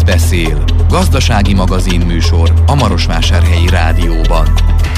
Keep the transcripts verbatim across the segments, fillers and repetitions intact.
Piac beszél. Gazdasági magazin műsor a Marosvásárhelyi Rádióban.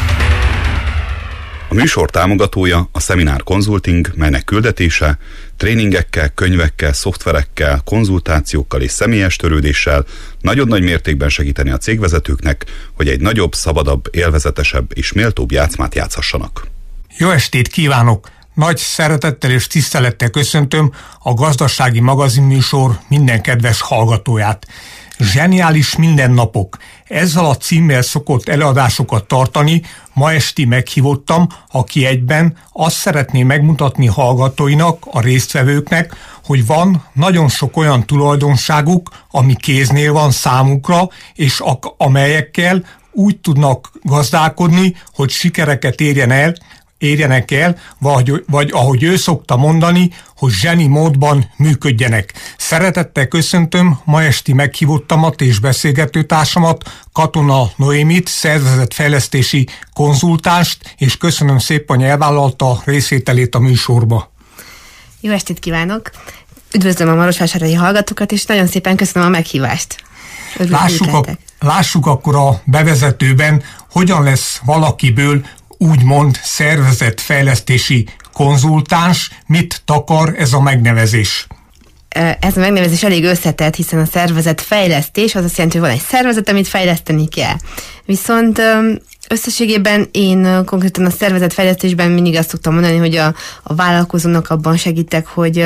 A műsor támogatója a Szeminer Consulting, melynek küldetése tréningekkel, könyvekkel, szoftverekkel, konzultációkkal és személyes törődéssel nagyon nagy mértékben segíteni a cégvezetőknek, hogy egy nagyobb, szabadabb, élvezetesebb és méltóbb játszmát játszhassanak. Jó estét kívánok! Nagy szeretettel és tisztelettel köszöntöm a Gazdasági Magazin műsor minden kedves hallgatóját. Zseniális mindennapok. Ezzel a címmel szokott előadásokat tartani, ma esti meghívottam, aki egyben azt szeretné megmutatni hallgatóinak, a résztvevőknek, hogy van nagyon sok olyan tulajdonságuk, ami kéznél van számukra, és a- amelyekkel úgy tudnak gazdálkodni, hogy sikereket érjen el, érjenek el, vagy, vagy ahogy ő szokta mondani, hogy zseni módban működjenek. Szeretettel köszöntöm ma esti meghívottamat és beszélgetőtársamat, Katona Noémit, szervezetfejlesztési konzultánst, és köszönöm szépen, hogy elvállalta részvételét a műsorba. Jó estét kívánok! Üdvözlöm a marosvásárhelyi hallgatókat, és nagyon szépen köszönöm a meghívást. Lássuk, a, lássuk akkor a bevezetőben, hogyan lesz valakiből úgymond szervezetfejlesztési konzultáns, mit takar ez a megnevezés? Ez a megnevezés elég összetett, hiszen a szervezetfejlesztés az azt jelenti, hogy van egy szervezet, amit fejleszteni kell. Viszont összességében én konkrétan a szervezetfejlesztésben mindig azt szoktam mondani, hogy a, a vállalkozónak abban segítek, hogy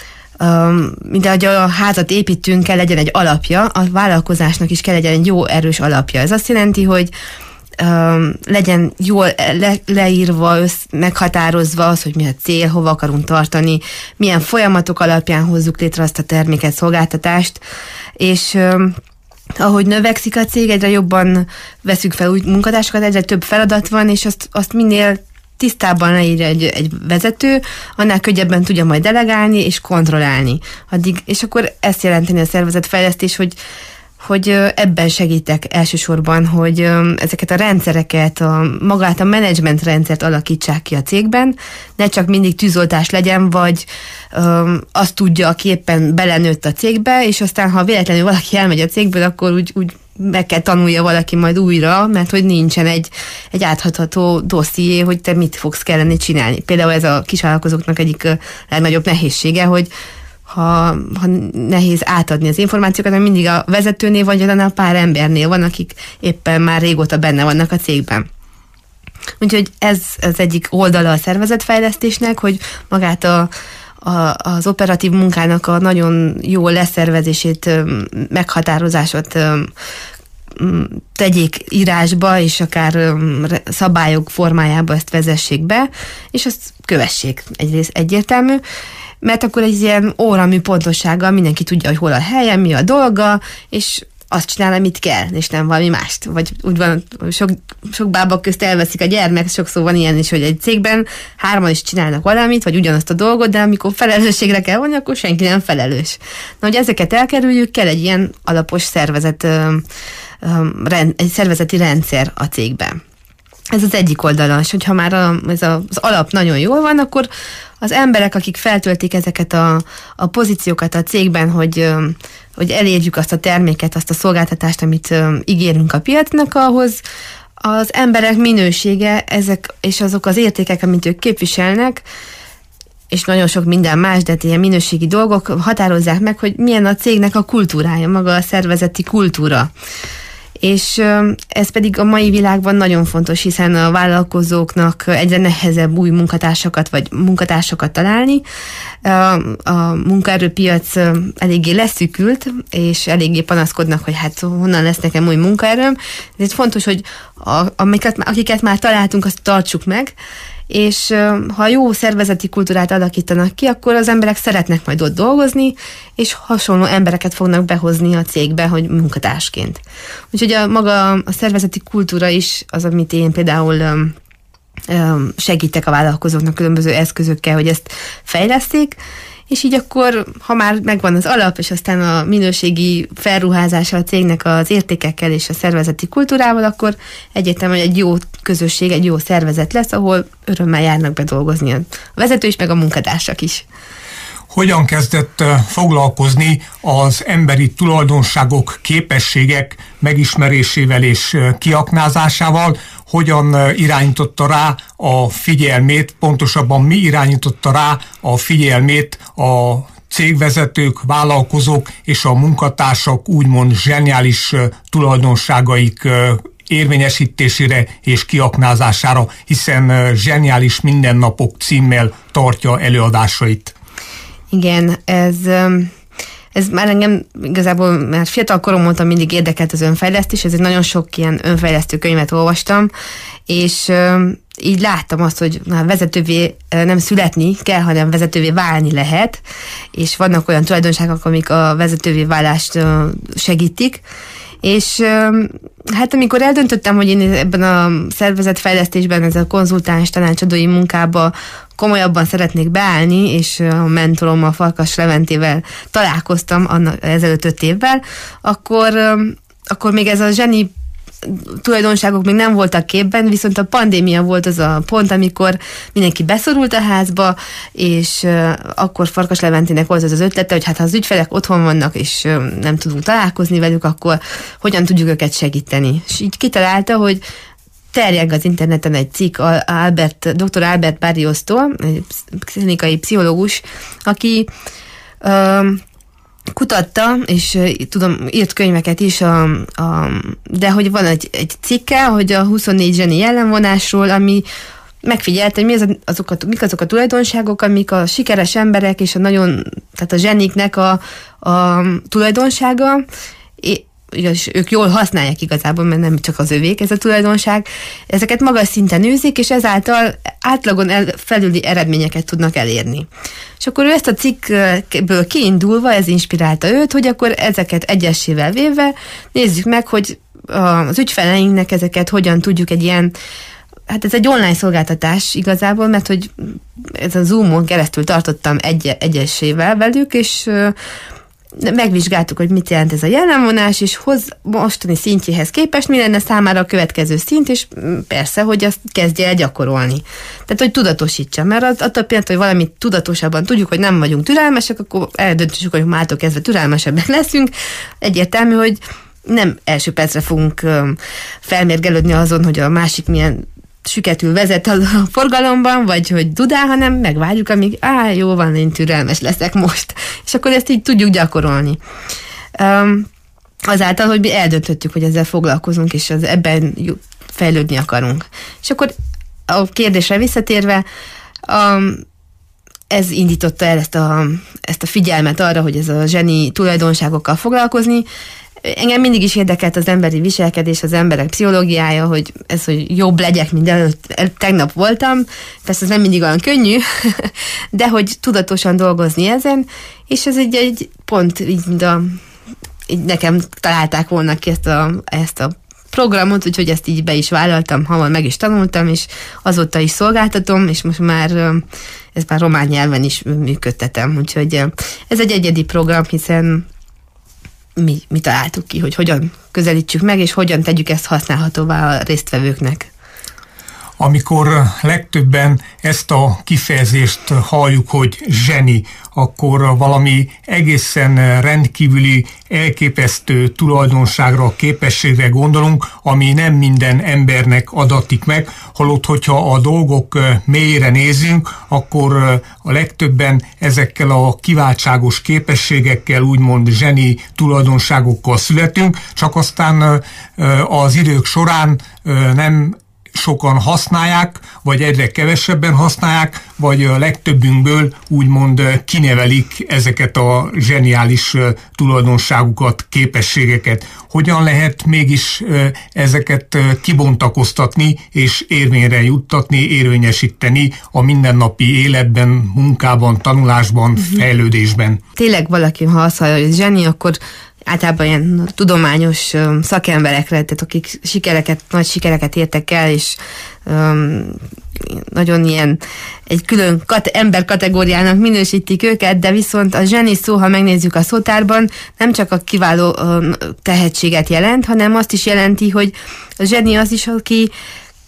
mint ahogy a házat építünk, kell legyen egy alapja, a vállalkozásnak is kell legyen egy jó, erős alapja. Ez azt jelenti, hogy Um, legyen jól le, leírva, össz, meghatározva az, hogy mi a cél, hova akarunk tartani, milyen folyamatok alapján hozzuk létre azt a terméket, szolgáltatást, és um, ahogy növekszik a cég, egyre jobban veszünk fel új munkatársakat, egyre több feladat van, és azt, azt minél tisztában leírja egy, egy vezető, annál könnyebben tudja majd delegálni és kontrollálni. Addig, és akkor ezt jelenteni a szervezetfejlesztés, hogy hogy ebben segítek elsősorban, hogy ezeket a rendszereket, a, magát a menedzsment rendszert alakítsák ki a cégben, ne csak mindig tűzoltás legyen, vagy öm, azt tudja, aki éppen belenőtt a cégbe, és aztán, ha véletlenül valaki elmegy a cégből, akkor úgy, úgy meg kell tanulja valaki majd újra, mert hogy nincsen egy, egy áthatható dosszié, hogy te mit fogsz kellene csinálni. Például ez a kisvállalkozóknak egyik legnagyobb nehézsége, hogy Ha, ha nehéz átadni az információkat, mert mindig a vezetőnél vagy a pár embernél van, akik éppen már régóta benne vannak a cégben. Úgyhogy ez az egyik oldala a szervezetfejlesztésnek, hogy magát a, a, az operatív munkának a nagyon jó leszervezését, meghatározásot tegyék írásba, és akár szabályok formájába ezt vezessék be, és azt kövessék, egyrészt egyértelmű, mert akkor egy ilyen óramű pontossággal mindenki tudja, hogy hol a helye, mi a dolga, és azt csinál, amit kell, és nem valami mást. Vagy úgy van, sok, sok bába közt elveszik a gyermek, sokszor van ilyen is, hogy egy cégben hárman is csinálnak valamit, vagy ugyanazt a dolgot, de amikor felelősségre kell vonni, akkor senki nem felelős. Na, hogy ezeket elkerüljük, kell egy ilyen alapos szervezet, egy szervezeti rendszer a cégben. Ez az egyik oldala, és hogyha már a, ez a, az alap nagyon jól van, akkor az emberek, akik feltöltik ezeket a, a pozíciókat a cégben, hogy, hogy elérjük azt a terméket, azt a szolgáltatást, amit ígérünk a piacnak, ahhoz az emberek minősége, ezek és azok az értékek, amit ők képviselnek, és nagyon sok minden más, de ilyen minőségi dolgok határozzák meg, hogy milyen a cégnek a kultúrája, maga a szervezeti kultúra. És ez pedig a mai világban nagyon fontos, hiszen a vállalkozóknak egyre nehezebb új munkatársakat vagy munkatársakat találni. A munkaerőpiac eléggé leszűkült, és eléggé panaszkodnak, hogy hát honnan lesz nekem új munkaerőm. Ez fontos, hogy a, amiket, akiket már találtunk, azt tartsuk meg, és ha jó szervezeti kultúrát alakítanak ki, akkor az emberek szeretnek majd ott dolgozni, és hasonló embereket fognak behozni a cégbe, hogy munkatársként. Úgyhogy a maga a szervezeti kultúra is az, amit én például segítek a vállalkozóknak különböző eszközökkel, hogy ezt fejleszték, és így akkor, ha már megvan az alap, és aztán a minőségi felruházása a cégnek az értékekkel és a szervezeti kultúrával, akkor egyértelműen egy jó közösség, egy jó szervezet lesz, ahol örömmel járnak bedolgozni a vezető is, meg a munkatársak is. hogyan kezdett foglalkozni az emberi tulajdonságok, képességek megismerésével és kiaknázásával, hogyan irányította rá a figyelmét, pontosabban mi irányította rá a figyelmét a cégvezetők, vállalkozók és a munkatársak úgymond zseniális tulajdonságaik érvényesítésére és kiaknázására, hiszen Zseniális mindennapok címmel tartja előadásait. Igen, ez, ez már engem igazából már fiatal korom óta mindig érdekelt az önfejlesztés, ezért nagyon sok ilyen önfejlesztő könyvet olvastam, és így láttam azt, hogy na, vezetővé nem születni kell, hanem vezetővé válni lehet, és vannak olyan tulajdonságok, amik a vezetővé válást segítik, és hát amikor eldöntöttem, hogy én ebben a szervezetfejlesztésben, ez a konzultáns tanácsadói munkába komolyabban szeretnék beállni, és a mentorommal, Farkas Leventével találkoztam annak, ezelőtt öt évvel, akkor, akkor még ez a zseni tulajdonságok még nem voltak képben, viszont a pandémia volt az a pont, amikor mindenki beszorult a házba, és uh, akkor Farkas Leventének volt az az ötlete, hogy hát ha az ügyfelek otthon vannak, és uh, nem tudunk találkozni velük, akkor hogyan tudjuk őket segíteni. És így kitalálta, hogy terjeng az interneten egy cikk Albert, dr. Albert Barriosztól, egy klinikai pszichológus, aki uh, kutatta, és uh, tudom, írt könyveket is, a, a, de hogy van egy, egy cikke, hogy a huszonnégy zseni jellemvonásról, ami megfigyelte, hogy mi az, azok a, mik azok a tulajdonságok, amik a sikeres emberek és a nagyon, tehát a zseniknek a, a tulajdonsága, és ők jól használják igazából, mert nem csak az övék ez a tulajdonság, ezeket magas szinten űzik, és ezáltal átlagon el, felüli eredményeket tudnak elérni. És akkor ő ezt a cikkből kiindulva, ez inspirálta őt, hogy akkor ezeket egyesével véve nézzük meg, hogy az ügyfeleinknek ezeket hogyan tudjuk egy ilyen, hát ez egy online szolgáltatás igazából, mert hogy ez a Zoomon keresztül tartottam egy, egyesével velük, és megvizsgáltuk, hogy mit jelent ez a jellemvonás, és hoz mostani szintjéhez képest mi lenne számára a következő szint, és persze, hogy azt kezdje el gyakorolni. Tehát, hogy tudatosítsa, mert az, attól pillanat, hogy valamit tudatosabban tudjuk, hogy nem vagyunk türelmesek, akkor eldöntjük, hogy mától kezdve türelmesebbek leszünk. Egyértelmű, hogy nem első percre fogunk felmérgelődni azon, hogy a másik milyen süketül vezet a forgalomban, vagy hogy dudál, hanem megvárjuk, amíg á, jó van, én türelmes leszek most. És akkor ezt így tudjuk gyakorolni. Um, azáltal, hogy mi eldöntöttük, hogy ezzel foglalkozunk, és az ebben fejlődni akarunk. És akkor a kérdésre visszatérve, um, ez indította el ezt a, ezt a figyelmet arra, hogy ez a zseni tulajdonságokkal foglalkozni. Engem mindig is érdekelt az emberi viselkedés, az emberek pszichológiája, hogy ez, hogy jobb legyek, mint előtt, tegnap voltam. Persze ez nem mindig olyan könnyű, de hogy tudatosan dolgozni ezen, és ez egy, egy pont így, a, így nekem találták volna ki ezt a, ezt a programot, úgyhogy ezt így be is vállaltam, hamar meg is tanultam, és azóta is szolgáltatom, és most már ez már román nyelven is működtetem. Úgyhogy ez egy egyedi program, hiszen Mi, mi találtuk ki, hogy hogyan közelítsük meg, és hogyan tegyük ezt használhatóvá a résztvevőknek. Amikor legtöbben ezt a kifejezést halljuk, hogy zseni, akkor valami egészen rendkívüli, elképesztő tulajdonságra, képességre gondolunk, ami nem minden embernek adatik meg, holott, hogyha a dolgok mélyére nézünk, akkor a legtöbben ezekkel a kiváltságos képességekkel, úgymond zseni tulajdonságokkal születünk, csak aztán az idők során nem sokan használják, vagy egyre kevesebben használják, vagy a legtöbbünkből úgymond kinevelik ezeket a zseniális tulajdonságukat, képességeket. Hogyan lehet mégis ezeket kibontakoztatni és érvényre juttatni, érvényesíteni a mindennapi életben, munkában, tanulásban, fejlődésben? Tényleg valaki, ha azt hallja, hogy zseni, akkor általában ilyen tudományos um, szakemberekre, tehát akik sikereket, nagy sikereket értek el, és um, nagyon ilyen egy külön kate- ember kategóriának minősítik őket, de viszont a zseni szó, ha megnézzük a szótárban, nem csak a kiváló um, tehetséget jelent, hanem azt is jelenti, hogy a zseni az is, aki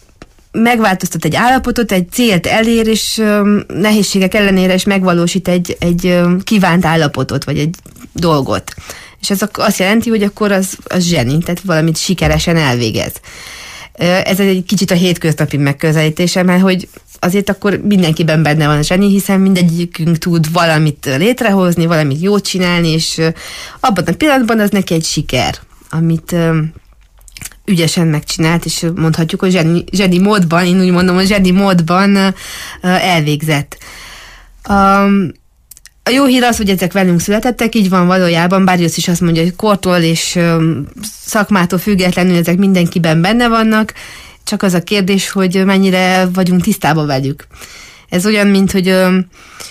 megváltoztat egy állapotot, egy célt elér, és nehézségek ellenére is megvalósít egy, egy kívánt állapotot, vagy egy dolgot. És ez azt jelenti, hogy akkor az, az zseni, tehát valamit sikeresen elvégez. Ez egy kicsit a hétköznapi megközelítése, mert hogy azért akkor mindenkiben benne van a zseni, hiszen mindegyikünk tud valamit létrehozni, valamit jót csinálni, és abban a pillanatban az neki egy siker, amit ügyesen megcsinált, és mondhatjuk, hogy zseni, zseni módban, én úgy mondom, hogy zseni módban elvégzett. Um, A jó hír az, hogy ezek velünk születettek, így van valójában, Barrios is azt mondja, hogy kortól és szakmától függetlenül ezek mindenkiben benne vannak, csak az a kérdés, hogy mennyire vagyunk tisztában velük. Ez olyan, mint hogy öm,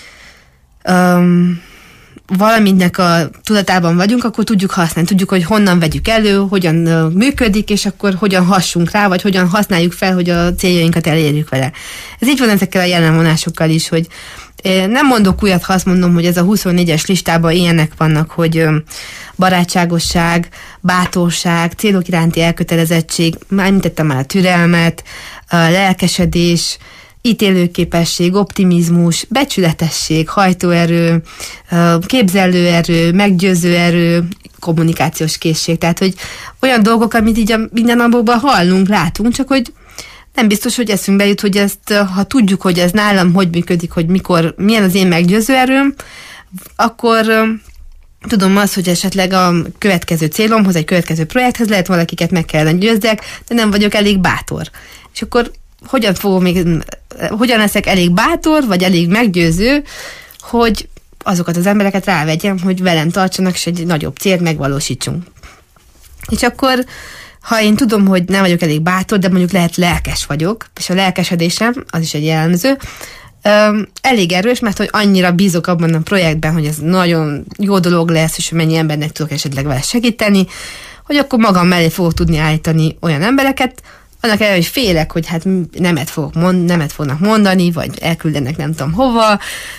öm, valaminnek a tudatában vagyunk, akkor tudjuk használni, tudjuk, hogy honnan vegyük elő, hogyan működik, és akkor hogyan hassunk rá, vagy hogyan használjuk fel, hogy a céljainkat elérjük vele. Ez így van ezekkel a jelenvonásokkal is, hogy nem mondok újat, ha azt mondom, hogy ez a huszonnégyes listában ilyenek vannak, hogy barátságosság, bátorság, célok iránti elkötelezettség, már említettem már a türelmet, a lelkesedés, ítélőképesség, optimizmus, becsületesség, hajtóerő, képzelőerő, meggyőzőerő, kommunikációs készség. Tehát, hogy olyan dolgok, amit így a mindennapokban hallunk, látunk, csak hogy nem biztos, hogy eszünkbe jut, hogy ezt, ha tudjuk, hogy ez nálam hogy működik, hogy mikor, milyen az én meggyőző erőm, akkor tudom azt, hogy esetleg a következő célomhoz, egy következő projekthez lehet valakiket meg kellene győzzek, de nem vagyok elég bátor. És akkor hogyan fogom még, hogyan leszek elég bátor, vagy elég meggyőző, hogy azokat az embereket rávegyem, hogy velem tartsanak, és egy nagyobb célt megvalósítsunk. És akkor ha én tudom, hogy nem vagyok elég bátor, de mondjuk lehet lelkes vagyok, és a lelkesedésem, az is egy jellemző, elég erős, mert hogy annyira bízok abban a projektben, hogy ez nagyon jó dolog lesz, és mennyi embernek tudok esetleg vele segíteni, hogy akkor magam mellé fogok tudni állítani olyan embereket, annak ellenére, hogy félek, hogy hát nemet, fogok mond, nemet fognak mondani, vagy elküldenek nem tudom hova,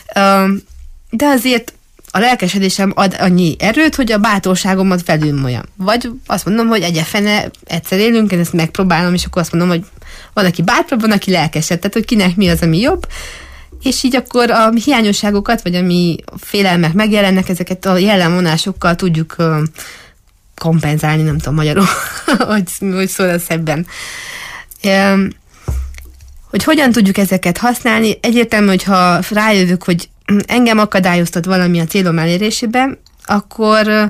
de azért a lelkesedésem ad annyi erőt, hogy a bátorságomat felülmoljam. Vagy azt mondom, hogy egyefene egyszer élünk, én ezt megpróbálom, és akkor azt mondom, hogy van, aki bátrabb, van, aki lelkesebb. Tehát, hogy kinek mi az, ami jobb. És így akkor a hiányosságokat, vagy ami félelmek megjelennek, ezeket a jellemvonásokkal tudjuk uh, kompenzálni, nem tudom magyarul, hogy, hogy szól a szebben. Um, hogy hogyan tudjuk ezeket használni? Egyértelmű, hogyha rájövök, hogy engem akadályoztat valami a célom elérésében, akkor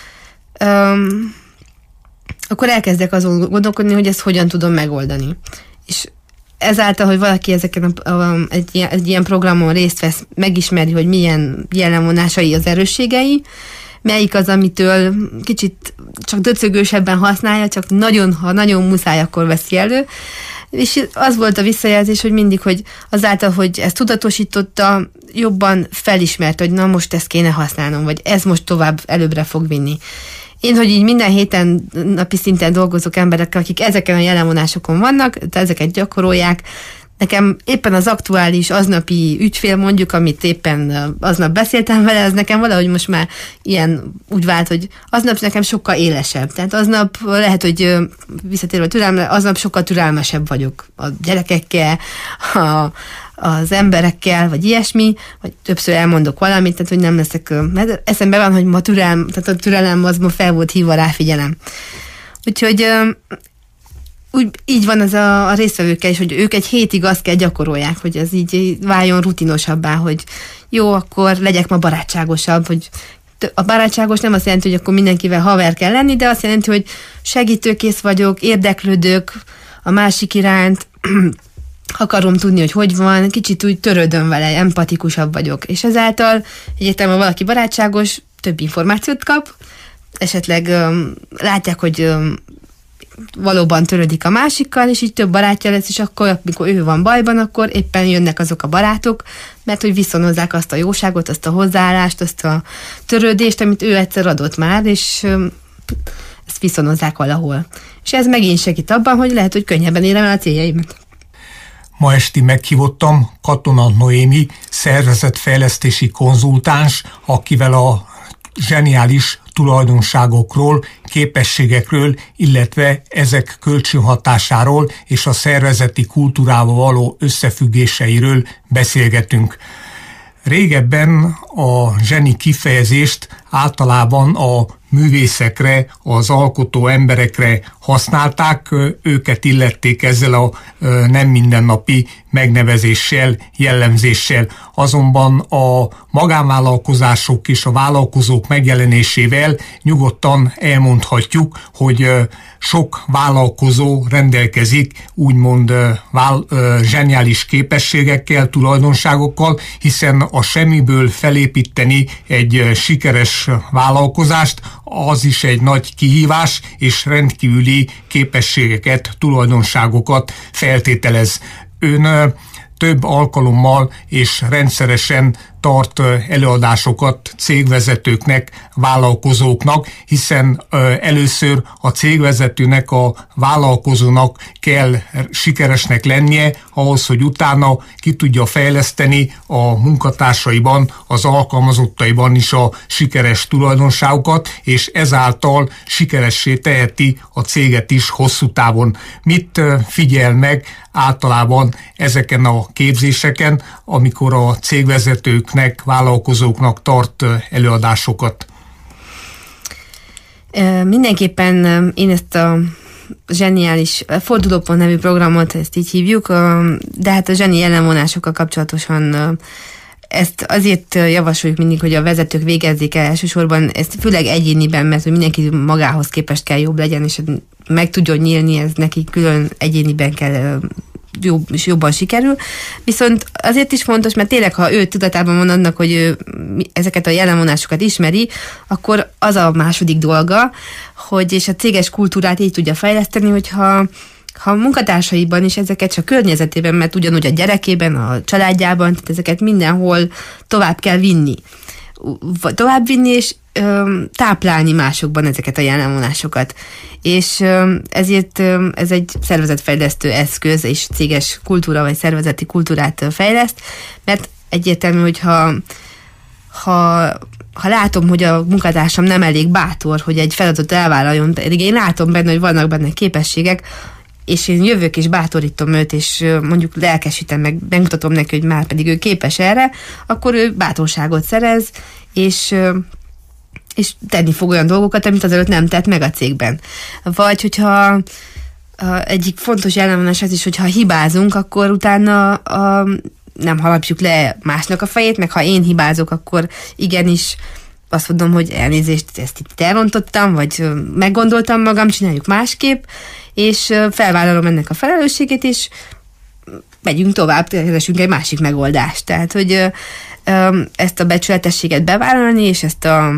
um, akkor elkezdek azon gondolkodni, hogy ezt hogyan tudom megoldani. És ezáltal, hogy valaki ezeken a, a, egy, ilyen, egy ilyen programon részt vesz, megismeri, hogy milyen jellemvonásai az erősségei, melyik az, amitől kicsit csak döcögősebben használja, csak nagyon, ha nagyon muszáj, akkor veszi elő. És az volt a visszajelzés, hogy mindig, hogy azáltal, hogy ezt tudatosította, jobban felismert, hogy na most ezt kéne használnom, vagy ez most tovább előbbre fog vinni. Én, hogy így minden héten napi szinten dolgozok emberekkel, akik ezeken a jellemvonásokon vannak, de ezeket gyakorolják, nekem éppen az aktuális aznapi ügyfél mondjuk, amit éppen aznap beszéltem vele, az nekem valahogy most már ilyen úgy vált, hogy aznap nekem sokkal élesebb. Tehát aznap lehet, hogy visszatérve a türelmre, aznap sokkal türelmesebb vagyok a gyerekekkel, a, az emberekkel, vagy ilyesmi, vagy többször elmondok valamit, tehát hogy nem leszek, mert eszembe van, hogy ma türelem, tehát a türelem az ma fel volt hívva, ráfigyelem. Úgyhogy úgy, így van az a, a résztvevőkkel is, hogy ők egy hétig azt kell gyakorolják, hogy ez így váljon rutinosabbá, hogy jó, akkor legyek ma barátságosabb, hogy a barátságos nem azt jelenti, hogy akkor mindenkivel haver kell lenni, de azt jelenti, hogy segítőkész vagyok, érdeklődök a másik iránt, akarom tudni, hogy hogy van, kicsit úgy törődöm vele, empatikusabb vagyok, és ezáltal egyértelműen valaki barátságos, több információt kap, esetleg um, látják, hogy um, valóban törődik a másikkal, és így több barátja lesz, és akkor, amikor ő van bajban, akkor éppen jönnek azok a barátok, mert hogy viszonozzák azt a jóságot, azt a hozzáállást, azt a törődést, amit ő egyszer adott már, és um, ezt viszonozzák valahol. És ez megint segít abban, hogy lehet, hogy könnyebben érem el a céljaimat. Ma esti meghívottam Katona Noémi szervezetfejlesztési konzultáns, akivel a zseniális tulajdonságokról, képességekről, illetve ezek kölcsönhatásáról és a szervezeti kultúrával való összefüggéseiről beszélgetünk. Régebben a zseni kifejezést általában a művészekre, az alkotó emberekre használták, őket illették ezzel a nem mindennapi megnevezéssel, jellemzéssel. Azonban a magánvállalkozások és a vállalkozók megjelenésével nyugodtan elmondhatjuk, hogy sok vállalkozó rendelkezik úgymond vál, zseniális képességekkel, tulajdonságokkal, hiszen a semmiből felépíteni egy sikeres vállalkozást, az is egy nagy kihívás, és rendkívüli képességeket, tulajdonságokat feltételez. Ön több alkalommal és rendszeresen tart előadásokat cégvezetőknek, vállalkozóknak, hiszen először a cégvezetőnek, a vállalkozónak kell sikeresnek lennie, ahhoz, hogy utána ki tudja fejleszteni a munkatársaiban, az alkalmazottaiban is a sikeres tulajdonságokat, és ezáltal sikeressé teheti a céget is hosszú távon. Mit figyel meg általában ezeken a képzéseken, amikor a cégvezetőknek, vállalkozóknak tart előadásokat? Mindenképpen én ezt a zseniális fordulópont nevű programot, ezt így hívjuk, de hát a zseni jellemvonásokkal kapcsolatosan ezt azért javasoljuk mindig, hogy a vezetők végezzék el elsősorban, ezt főleg egyéniben, mert hogy mindenki magához képest kell jobb legyen, és meg tudjon nyílni, ez neki külön egyéniben kell jobb, és jobban sikerül. Viszont azért is fontos, mert tényleg, ha ő tudatában van annak, hogy ő ezeket a jellemvonásokat ismeri, akkor az a második dolga, hogy és a céges kultúrát így tudja fejleszteni, hogyha ha a munkatársaiban is ezeket, és a környezetében, mert ugyanúgy a gyerekében, a családjában, tehát ezeket mindenhol tovább kell vinni. Tovább vinni, és ö, táplálni másokban ezeket a jellemvonásokat. És ö, ezért ö, ez egy szervezetfejlesztő eszköz, és céges kultúra, vagy szervezeti kultúrát fejleszt, mert egyértelmű, hogyha ha, ha látom, hogy a munkatársam nem elég bátor, hogy egy feladatot elvállaljon, pedig én látom benne, hogy vannak benne képességek, és én jövök és bátorítom őt, és mondjuk lelkesítem meg, megmutatom neki, hogy már pedig ő képes erre, akkor ő bátorságot szerez, és, és tenni fog olyan dolgokat, amit azelőtt nem tett meg a cégben. Vagy hogyha egyik fontos jellemvonás az is, hogyha hibázunk, akkor utána a, nem harapjuk le másnak a fejét, meg ha én hibázok, akkor igenis azt mondom, hogy elnézést, ezt itt elrontottam, vagy meggondoltam magam, csináljuk másképp, és felvállalom ennek a felelősségét, és megyünk tovább, keresünk egy másik megoldást. Tehát, hogy ezt a becsületességet bevállalni, és ezt a,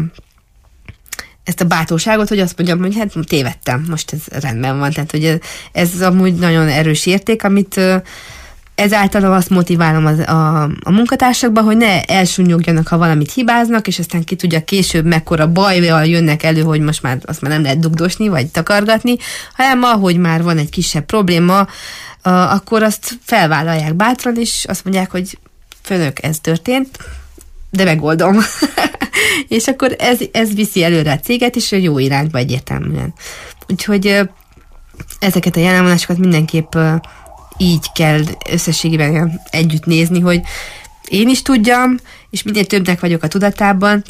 ezt a bátorságot, hogy azt mondjam, hogy hát tévedtem, most ez rendben van. Tehát, hogy ez, ez amúgy nagyon erős érték, amit ezáltal azt motiválom az, a, a munkatársakban, hogy ne elsúnyogjanak, ha valamit hibáznak, és aztán ki tudja később, mekkora bajjal jönnek elő, hogy most már azt már nem lehet dugdosni, vagy takargatni, hanem ahogy már van egy kisebb probléma, akkor azt felvállalják bátran, és azt mondják, hogy főnök, ez történt, de megoldom. És akkor ez, ez viszi előre a céget, és jó irányba egyértelműen. Úgyhogy ezeket a jellemvonásokat mindenképp így kell összességében együtt nézni, hogy én is tudjam, és minél többnek vagyok a tudatában,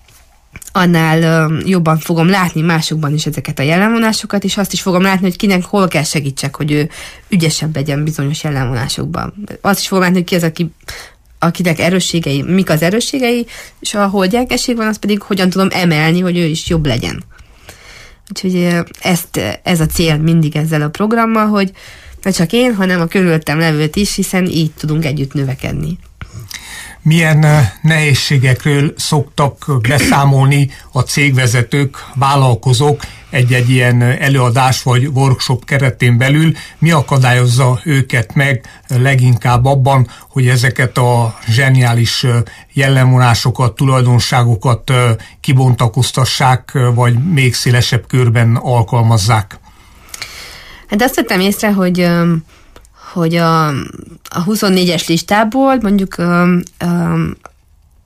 annál jobban fogom látni másokban is ezeket a jellemvonásokat, és azt is fogom látni, hogy kinek hol kell segítsek, hogy ő ügyesebb legyen bizonyos jellemvonásokban. Azt is fogom látni, hogy ki az, aki, akinek erősségei, mik az erősségei, és ahol gyengeség van, azt pedig hogyan tudom emelni, hogy ő is jobb legyen. Úgyhogy ezt, ez a cél mindig ezzel a programmal, hogy ne csak én, hanem a körülöttem levőt is, hiszen így tudunk együtt növekedni. Milyen nehézségekről szoktak beszámolni a cégvezetők, vállalkozók egy-egy ilyen előadás vagy workshop keretén belül? Mi akadályozza őket meg leginkább abban, hogy ezeket a zseniális jellemvonásokat, tulajdonságokat kibontakoztassák, vagy még szélesebb körben alkalmazzák? Hát azt vettem észre, hogy, hogy a, a huszonnégyes listából mondjuk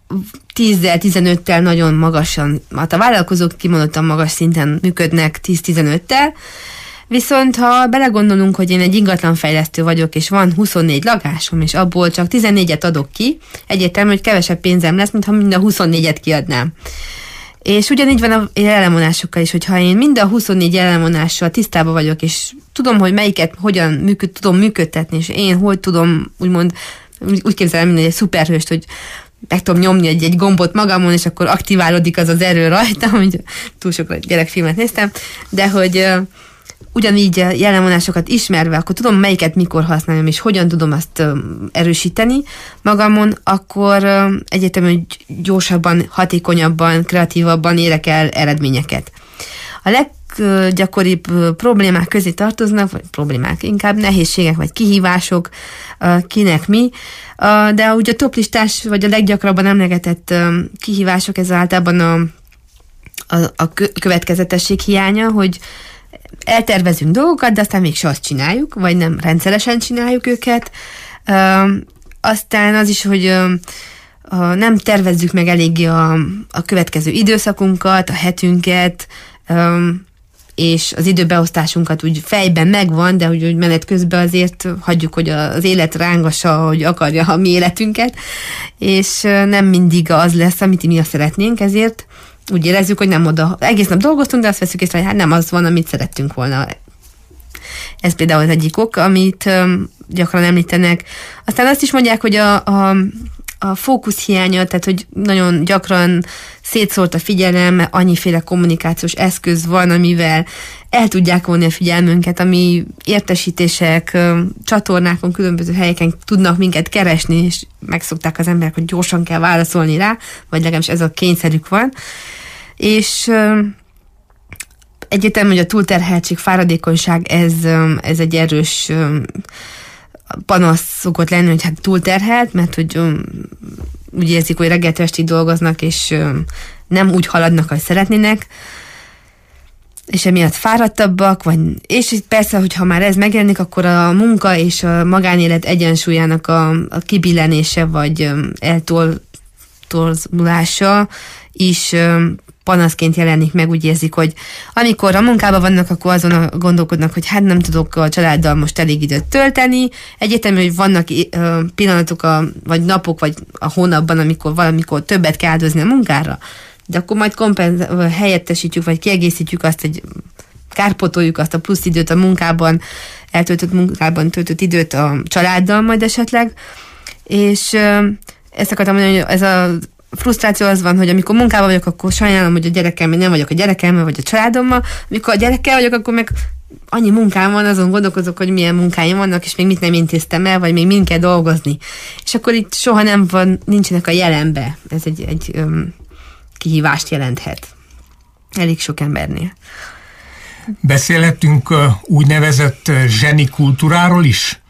tízzel, tizenöttel nagyon magasan, hát a vállalkozók kimondottan magas szinten működnek tíz-tizenöttel, viszont ha belegondolunk, hogy én egy ingatlanfejlesztő vagyok, és van huszonnégy lakásom, és abból csak tizennégyet adok ki, egyértelmű, hogy kevesebb pénzem lesz, mint ha mind a huszonnégyet kiadnám. És ugyanígy van a ellenvonásokkal is, hogyha én mind a huszonnégy ellenvonással tisztában vagyok, és tudom, hogy melyiket hogyan működ, tudom működtetni, és én hogy tudom, úgymond, úgy képzelem, mint egy szuperhőst, hogy meg tudom nyomni egy, egy gombot magamon, és akkor aktiválódik az az erő rajtam, hogy túl sok gyerekfilmet néztem, de hogy uh, ugyanígy jellemvonásokat ismerve, akkor tudom, melyiket mikor használjam, és hogyan tudom azt uh, erősíteni magamon, akkor uh, egyetemű, hogy gyorsabban, hatékonyabban, kreatívabban érek el eredményeket. A leggyakoribb uh, problémák közé tartoznak, vagy problémák, inkább nehézségek, vagy kihívások, uh, kinek mi, uh, de ugye a toplistás, vagy a leggyakrabban emlegetett uh, kihívások, ez általában a, a, a következetesség hiánya, hogy eltervezünk dolgokat, de aztán mégse azt csináljuk, vagy nem rendszeresen csináljuk őket. Uh, aztán az is, hogy uh, uh, nem tervezzük meg eléggé a, a következő időszakunkat, a hetünket, um, és az időbeosztásunkat úgy fejben megvan, de úgy, úgy menet közben azért hagyjuk, hogy az élet rángassa, hogy akarja a mi életünket, és uh, nem mindig az lesz, amit mi azt szeretnénk, ezért úgy érezzük, hogy nem oda, egész nap dolgoztunk, de azt veszük észre, hogy hát nem az van, amit szerettünk volna. Ez például az egyik ok, amit um, gyakran említenek. Aztán azt is mondják, hogy a, a, a fókusz hiánya, tehát hogy nagyon gyakran szétszórt a figyelem, annyiféle kommunikációs eszköz van, amivel el tudják vonni a figyelmünket, ami értesítések, csatornákon, különböző helyeken tudnak minket keresni, és megszokták az emberek, hogy gyorsan kell válaszolni rá, vagy legalábbis ez a kényszerük van. És egyértelmű, hogy a túlterheltség, fáradékonyság, ez, ez egy erős panasz szokott lenni, hogy hát túlterhelt, mert hogy úgy érzik, hogy reggeltől estig dolgoznak, és nem úgy haladnak, ahogy szeretnének, és emiatt fáradtabbak, vagy, és persze, hogyha már ez megjelenik, akkor a munka és a magánélet egyensúlyának a, a kibillenése, vagy eltorzulása is panaszként jelenik meg, úgy érzik, hogy amikor a munkában vannak, akkor azon gondolkodnak, hogy hát nem tudok a családdal most elég időt tölteni. Egyértelmű, hogy vannak pillanatok, a, vagy napok, vagy a hónapban, amikor valamikor többet kell áldozni a munkára, de akkor majd kompenz- helyettesítjük, vagy kiegészítjük azt, hogy kárpotoljuk azt a plusz időt a munkában, eltöltött munkában töltött időt a családdal majd esetleg, és ezt akartam mondani, hogy ez a frusztráció az van, hogy amikor munkában vagyok, akkor sajnálom, hogy a gyerekemmel nem vagyok a gyerekemmel, vagy a családommal. Amikor a gyerekkel vagyok, akkor meg annyi munkám van, azon gondolkozok, hogy milyen munkáim vannak, és még mit nem intéztem el, vagy még mind kell dolgozni. És akkor itt soha nem van, nincsenek a jelenbe. Ez egy, egy öm, kihívást jelenthet. Elég sok embernél. Beszélhetünk úgynevezett zseni kultúráról is?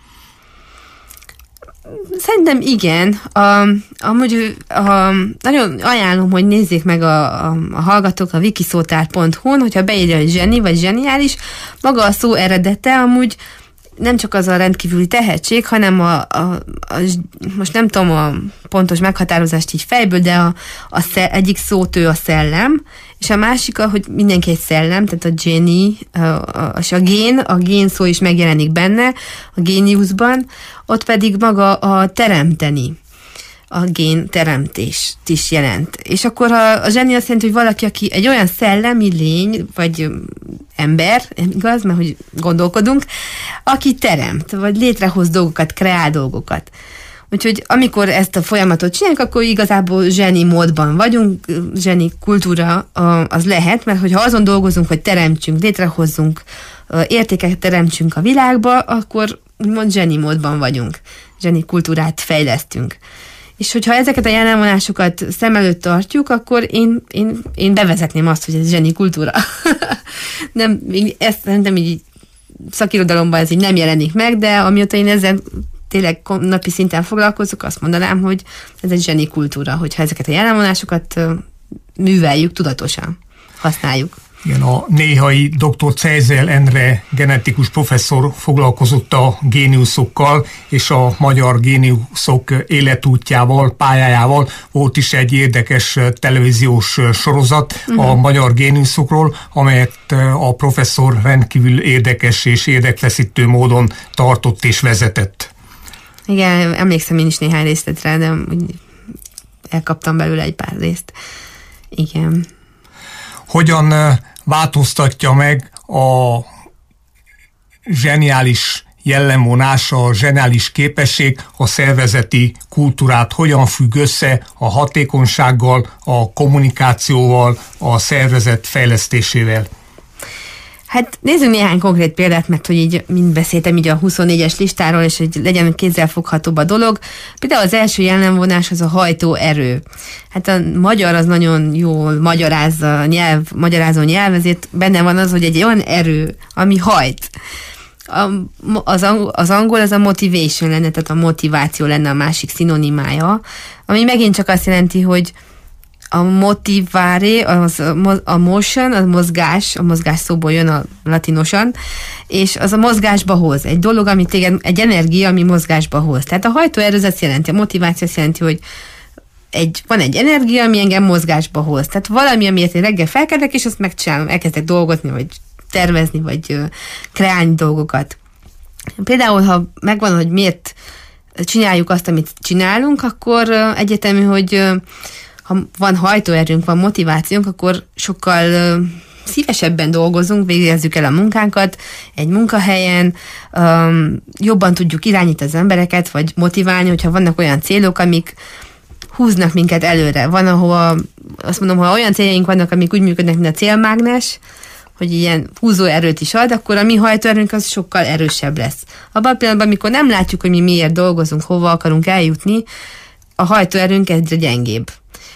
Szerintem igen. A, amúgy a, nagyon ajánlom, hogy nézzék meg a, a, a hallgatók a wikisótár pont hu-n, hogyha beírja, hogy zseni vagy zseniális, maga a szó eredete amúgy nem csak az a rendkívüli tehetség, hanem a, a, a most nem tudom a pontos meghatározást így fejből, de a, a szel, egyik szótő a szellem, és a másik, hogy mindenki egy szellem, tehát a géni, a, a, a gén, a gén szó is megjelenik benne, a géniuszban, ott pedig maga a teremteni, a gén teremtést is jelent. És akkor a, a zseni azt jelenti, hogy valaki, aki egy olyan szellemi lény, vagy ember, igaz, mert hogy gondolkodunk, aki teremt, vagy létrehoz dolgokat, kreál dolgokat. Úgyhogy amikor ezt a folyamatot csináljuk, akkor igazából zseni módban vagyunk, zseni kultúra az lehet, mert hogyha azon dolgozunk, hogy teremtsünk, létrehozzunk, értéket teremtsünk a világba, akkor úgymond zseni módban vagyunk, zseni kultúrát fejlesztünk. És hogyha ezeket a jelenvonásokat szem előtt tartjuk, akkor én, én, én bevezetném azt, hogy ez zseni kultúra. nem, ezt szerintem így szakirodalomban ez így nem jelenik meg, de amióta én ezzel tényleg napi szinten foglalkozok, azt mondanám, hogy ez egy zseni kultúra, hogyha ezeket a jelenvonásokat műveljük tudatosan, használjuk. Igen, a néhai doktor Cejzel Endre genetikus professzor foglalkozott a géniuszokkal, és a magyar géniuszok életútjával, pályájával. Volt is egy érdekes televíziós sorozat uh-huh. a magyar géniuszokról, amelyet a professzor rendkívül érdekes és érdekfeszítő módon tartott és vezetett. Igen, emlékszem én is néhány részletre, de elkaptam belőle egy pár részt. Igen. Hogyan változtatja meg a zseniális jellemvonása, a zseniális képesség a szervezeti kultúrát? Hogyan függ össze a hatékonysággal, a kommunikációval, a szervezet fejlesztésével? Hát nézzünk néhány konkrét példát, mert hogy így mind beszéltem így a huszonnégyes listáról, és hogy legyen kézzelfoghatóbb a dolog. Például az első jellemvonás az a hajtóerő. Hát a magyar az nagyon jól magyarázza, nyelv, magyarázó nyelv, ezért benne van az, hogy egy olyan erő, ami hajt. A, az, angol, az angol az a motivation lenne, tehát a motiváció lenne a másik szinonimája, ami megint csak azt jelenti, hogy a motivare, az a motion, a mozgás, a mozgás szóból jön a latinosan, és az a mozgásba hoz. Egy dolog, ami téged, egy energia, ami mozgásba hoz. Tehát a hajtóerő azt jelenti, a motiváció azt jelenti, hogy egy, van egy energia, ami engem mozgásba hoz. Tehát valami, amiért én reggel felkelek, és azt megcsinálom, elkezdek dolgozni, vagy tervezni, vagy uh, kreálni dolgokat. Például, ha megvan, hogy miért csináljuk azt, amit csinálunk, akkor uh, egyetemű, hogy uh, ha van hajtóerőnk, van motivációnk, akkor sokkal uh, szívesebben dolgozunk, végezzük el a munkánkat egy munkahelyen, um, jobban tudjuk irányítani az embereket, vagy motiválni, hogyha vannak olyan célok, amik húznak minket előre. Van, ahol azt mondom, ha olyan céljaink vannak, amik úgy működnek, mint a célmágnes, hogy ilyen húzóerőt is ad, akkor a mi hajtóerőnk az sokkal erősebb lesz. Abban a pillanatban, amikor nem látjuk, hogy mi miért dolgozunk, hova akarunk eljutni, a hajtóerőnk egyre gyengébb.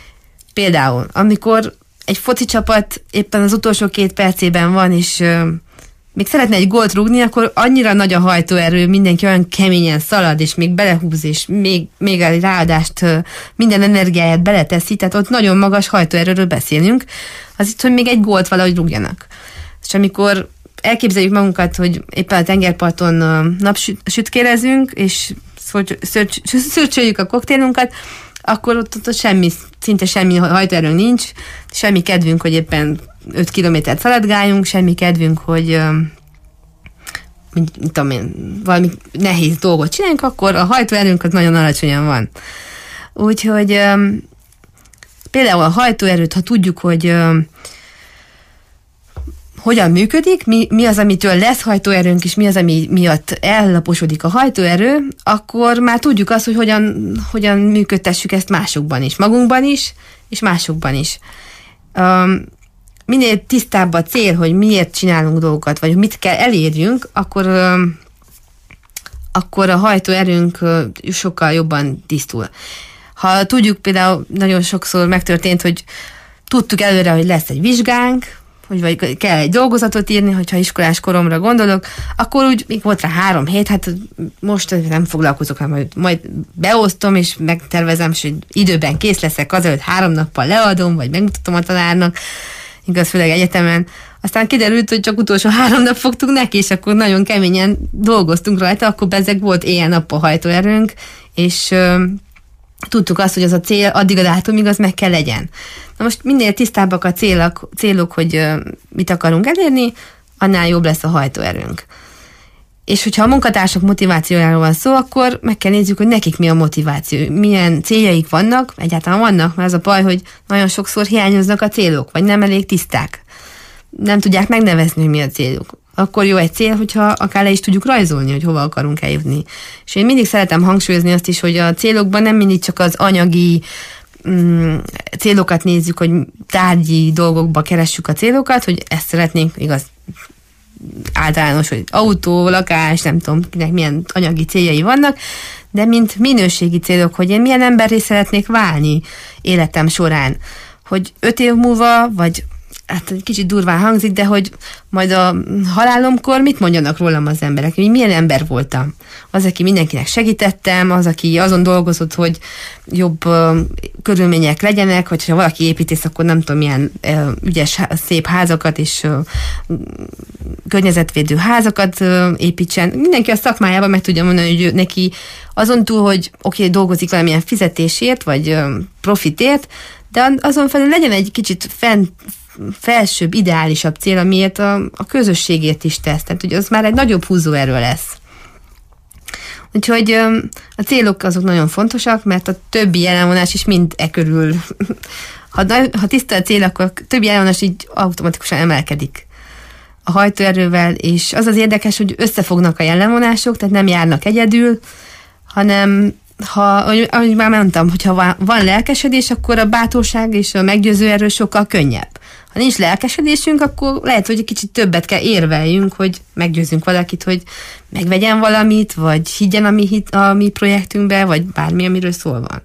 Például, amikor egy foci csapat éppen az utolsó két percében van, és euh, még szeretne egy gólt rúgni, akkor annyira nagy a hajtóerő, mindenki olyan keményen szalad, és még belehúz, és még, még a ráadást euh, minden energiáját beleteszi, tehát ott nagyon magas hajtóerőről beszélünk, az itt, hogy még egy gólt valahogy rúgjanak. És amikor elképzeljük magunkat, hogy éppen a tengerparton uh, napsütkérezünk, és szürcsöljük a koktélunkat, akkor ott, ott semmi, szinte semmi hajtóerőnk nincs, semmi kedvünk, hogy éppen öt kilométert szaladgáljunk, semmi kedvünk, hogy mit, mit tudom én, valami nehéz dolgot csináljunk, akkor a hajtóerőnk az nagyon alacsonyan van. Úgyhogy um, például a hajtóerőt, ha tudjuk, hogy um, hogyan működik, mi, mi az, amitől lesz hajtóerőnk, és mi az, ami miatt ellaposodik a hajtóerő, akkor már tudjuk azt, hogy hogyan, hogyan működtessük ezt másokban is, magunkban is, és másokban is. Um, minél tisztább a cél, hogy miért csinálunk dolgokat, vagy mit kell elérjünk, akkor, um, akkor a hajtóerőnk uh, sokkal jobban tisztul. Ha tudjuk, például nagyon sokszor megtörtént, hogy tudtuk előre, hogy lesz egy vizsgánk, hogy vagy kell egy dolgozatot írni, hogyha iskolás koromra gondolok, akkor úgy még volt rá három hét, hát most nem foglalkozok, hanem majd, majd beosztom, és megtervezem, és hogy időben kész leszek, azelőtt három nappal leadom, vagy megmutatom a tanárnak, igaz, főleg egyetemen. Aztán kiderült, hogy csak utolsó három nap fogtunk neki, és akkor nagyon keményen dolgoztunk rajta, akkor bezzeg volt éjjel-nappal hajtóerőnk, és ö, tudtuk azt, hogy az a cél addig a dátumig az meg kell legyen. Na most minél tisztábbak a célok, célok hogy uh, mit akarunk elérni, annál jobb lesz a hajtóerőnk. És hogyha a munkatársak motivációjáról van szó, akkor meg kell nézzük, hogy nekik mi a motiváció, milyen céljaik vannak, egyáltalán vannak, mert az a baj, hogy nagyon sokszor hiányoznak a célok, vagy nem elég tiszták. Nem tudják megnevezni, hogy mi a céljuk. Akkor jó egy cél, hogyha akár le is tudjuk rajzolni, hogy hova akarunk eljutni. És én mindig szeretem hangsúlyozni azt is, hogy a célokban nem mindig csak az anyagi mm, célokat nézzük, hogy tárgyi dolgokba keressük a célokat, hogy ezt szeretnénk, igaz, általános, hogy autó, lakás, nem tudom, kinek milyen anyagi céljai vannak, de mint minőségi célok, hogy én milyen emberré szeretnék válni életem során. Hogy öt év múlva, vagy hát egy kicsit durván hangzik, de hogy majd a halálomkor mit mondjanak rólam az emberek, hogy milyen ember voltam. Az, aki mindenkinek segítettem, az, aki azon dolgozott, hogy jobb uh, körülmények legyenek, hogy ha valaki építész, akkor nem tudom, milyen uh, ügyes, szép házakat és uh, környezetvédő házakat uh, építsen. Mindenki a szakmájában meg tudja mondani, hogy ő, neki azon túl, hogy oké, okay, dolgozik valamilyen fizetésért, vagy uh, profitért, de azon felül legyen egy kicsit fenn, felsőbb, ideálisabb cél, amiért a, a közösségért is tesz. Tehát, hogy az már egy nagyobb húzóerő lesz. Úgyhogy a célok azok nagyon fontosak, mert a többi jelenvonás is mind e körül. Ha, ha tiszta a cél, akkor a többi jelenvonás így automatikusan emelkedik a hajtóerővel, és az az érdekes, hogy összefognak a jelenvonások, tehát nem járnak egyedül, hanem ha, ahogy már mondtam, hogyha van lelkesedés, akkor a bátorság és a meggyőző erő sokkal könnyebb. Ha nincs lelkesedésünk, akkor lehet, hogy egy kicsit többet kell érveljünk, hogy meggyőzünk valakit, hogy megvegyen valamit, vagy higgyen a mi, hit, a mi projektünkbe, vagy bármi, amiről szól van.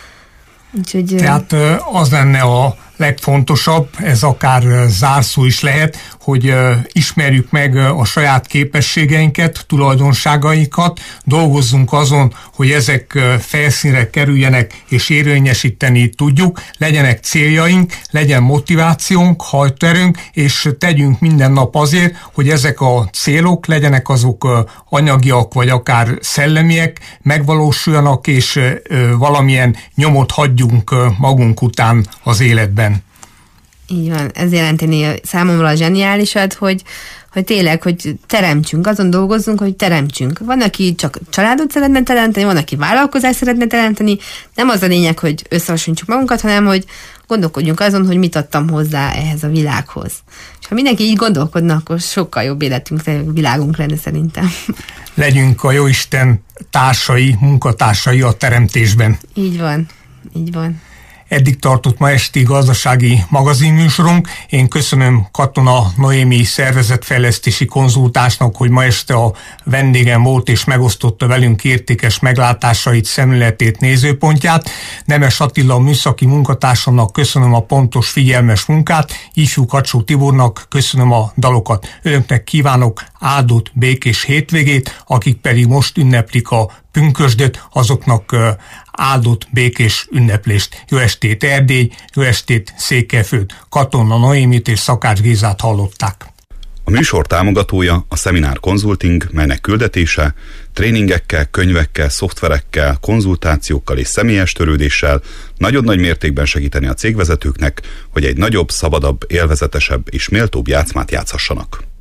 Úgyhogy, Tehát az lenne a legfontosabb, ez akár zárszó is lehet, hogy ismerjük meg a saját képességeinket, tulajdonságaikat, dolgozzunk azon, hogy ezek felszínre kerüljenek és érvényesíteni tudjuk, legyenek céljaink, legyen motivációnk, hajtóerőnk, és tegyünk minden nap azért, hogy ezek a célok legyenek azok anyagiak, vagy akár szellemiek, megvalósuljanak, és valamilyen nyomot hagyjunk magunk után az életben. Így van, ez jelenteni számomra a zseniálisat, hogy, hogy tényleg, hogy teremtsünk, azon dolgozzunk, hogy teremtsünk. Van, aki csak családot szeretne teremteni, van, aki vállalkozást szeretne teremteni, nem az a lényeg, hogy összehasonlítsuk magunkat, hanem, hogy gondolkodjunk azon, hogy mit adtam hozzá ehhez a világhoz. És ha mindenki így gondolkodna, akkor sokkal jobb életünk, világunk lenne szerintem. Legyünk a Jóisten társai, munkatársai a teremtésben. Így van, így van. Eddig tartott ma esti gazdasági magazinműsorunk. Én köszönöm Katona Noémi szervezetfejlesztési konzultánsnak, hogy ma este a vendégem volt és megosztotta velünk értékes meglátásait, szemléletét, nézőpontját. Nemes Attila műszaki munkatársamnak köszönöm a pontos, figyelmes munkát, Ifjú Kacsó Tibornak köszönöm a dalokat. Önöknek kívánok áldott, békés hétvégét, akik pedig most ünneplik a pünkösdöt, azoknak áldott, békés ünneplést. Jó estét Erdély, jó estét Székelyföld. Katona Noémit és Szakács Gézát hallották. A műsor támogatója a Szeminár Consulting, melynek küldetése tréningekkel, könyvekkel, szoftverekkel, konzultációkkal és személyes törődéssel nagyon nagy mértékben segíteni a cégvezetőknek, hogy egy nagyobb, szabadabb, élvezetesebb és méltóbb játszmát játszhassanak.